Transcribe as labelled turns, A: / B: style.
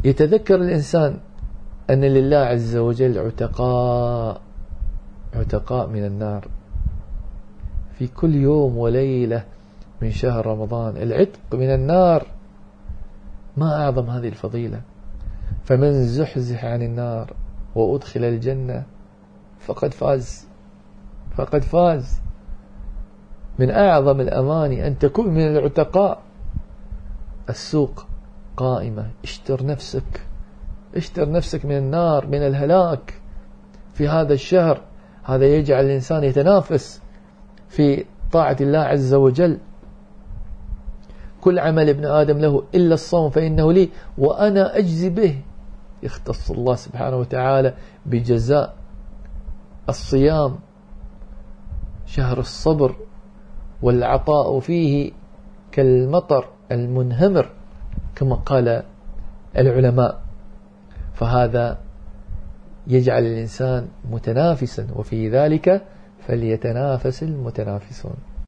A: يتذكر الإنسان أن لله عز وجل عتقاء من النار في كل يوم وليلة من شهر رمضان. العتق من النار، ما أعظم هذه الفضيلة. فمن زحزح عن النار وأدخل الجنة فقد فاز. من أعظم الأماني أن تكون من العتقاء. السوق قائمة، اشتر نفسك من النار، من الهلاك في هذا الشهر. هذا يجعل الإنسان يتنافس في طاعة الله عز وجل. كل عمل ابن آدم له إلا الصوم فإنه لي وأنا أجزي به. يختص الله سبحانه وتعالى بجزاء الصيام، شهر الصبر، والعطاء فيه كالمطر المنهمر كما قال العلماء. فهذا يجعل الإنسان متنافسا، وفي ذلك فليتنافس المتنافسون.